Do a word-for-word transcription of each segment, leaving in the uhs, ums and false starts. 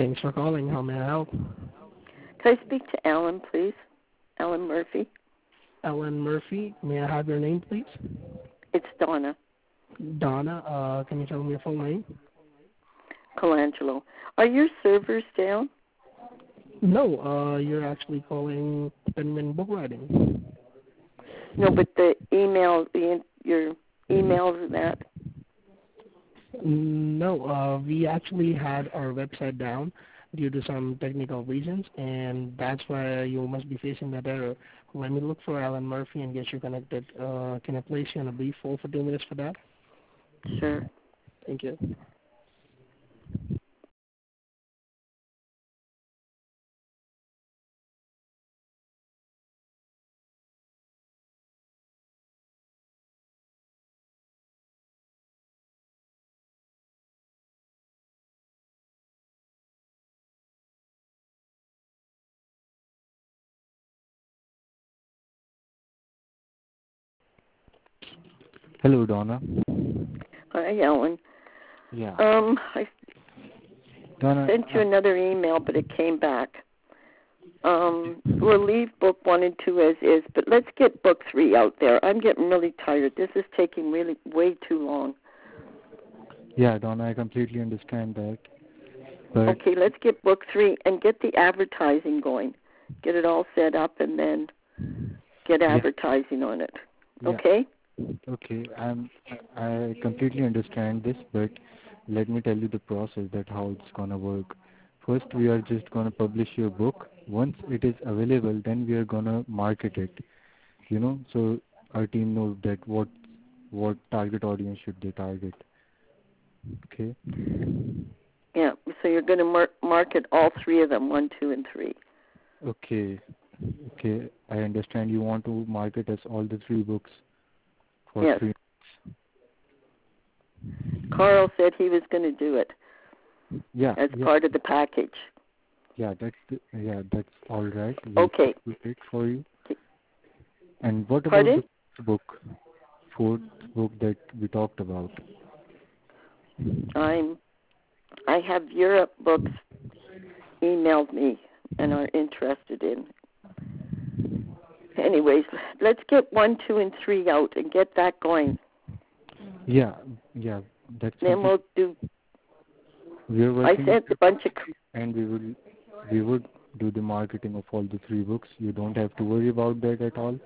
Thanks for calling. How may I help? Can I speak to Alan, please? Alan Murphy? Ellen Murphy. May I have your name, please? It's Donna Donna. Uh, can you tell me your full name? Colangelo. Are your servers down? No, uh, you're actually calling Penman Book Writing. No, but the email, the, your emails and that? No, uh, we actually had our website down due to some technical reasons, and that's why you must be facing that error. Let me look for Alan Murphy and get you connected. Uh, can I place you on a brief hold for two minutes for that? Sure. Thank you. Hello, Donna. Hi, Alan. Yeah. Um, I Donna, sent you uh, another email, but it came back. Um, we'll leave book one and two as is, but let's get book three out there. I'm getting really tired. This is taking really way too long. yeah, Donna, I completely understand that. But Okay, let's get book three and get the advertising going. Get it all set up and then get yeah, advertising on it. yeah, Okay? okay, I'm, I completely understand this, but let me tell you the process that how it's gonna work. First, we are just gonna publish your book. Once it is available, then we are gonna market it. You know, so our team knows that what what target audience should they target. Okay. Yeah, so you're going to mar- market all three of them, one, two, and three. Okay. Okay, I understand you want to market us all the three books for Yes. free. Carl said he was going to do it Yeah, as yeah, part of the package. yeah. That's the, yeah, that's all right. We'll Okay. do it for you. And what about Pardon? the fourth book, fourth book that we talked about? I'm. I have Europe Books emailed me and are interested in. Anyways, let's get one, two, and three out and get that going. Yeah, yeah. That's Then we'll do. We're I working, sent a bunch of. and we will we would do the marketing of all the three books. You don't have to worry about that at all.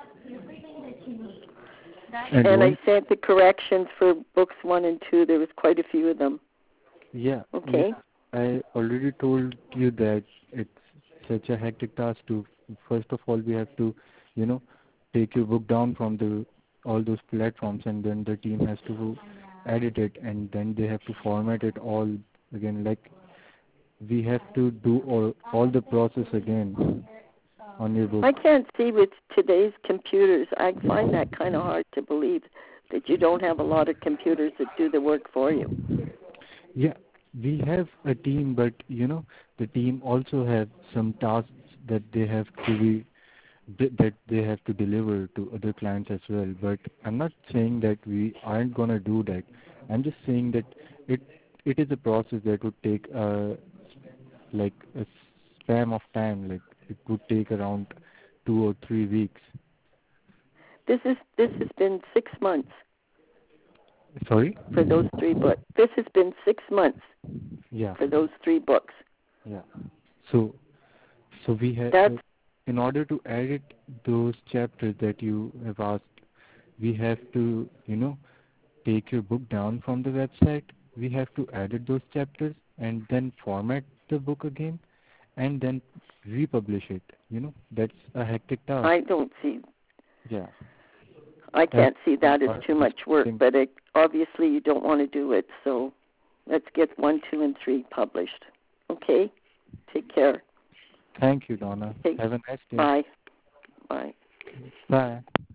And, And one, I sent the corrections for books one and two. There was quite a few of them. yeah, Okay. yeah. I already told you that it's such a hectic task to. First of all, we have to, you know, take your book down from the all those platforms, and then the team has to edit it, and then they have to format it all again. Like we have to do all all the process again on your book. I can't see with today's computers. I find that kind of hard to believe that you don't have a lot of computers that do the work for you. Yeah, we have a team, but you know, the team also have some tasks that they have to be that they have to deliver to other clients as well. But I'm not saying that we aren't gonna do that. I'm just saying that it it is a process that would take uh like a span of time. Like it would take around two or three weeks. This is this has been six months Sorry? for those three books. This has been six months Yeah. for those three books. Yeah. So so we have That's uh, in order to edit those chapters that you have asked, we have to, you know, take your book down from the website. We have to edit those chapters and then format the book again and then republish it. You know, that's a hectic task. I don't see. Yeah. I That's can't see that as our too much work, thing. but it, obviously you don't want to do it. So let's get one, two, and three published. Okay. Take care. Thank you, Donna. Okay. Have a nice day. Bye. Bye. Bye.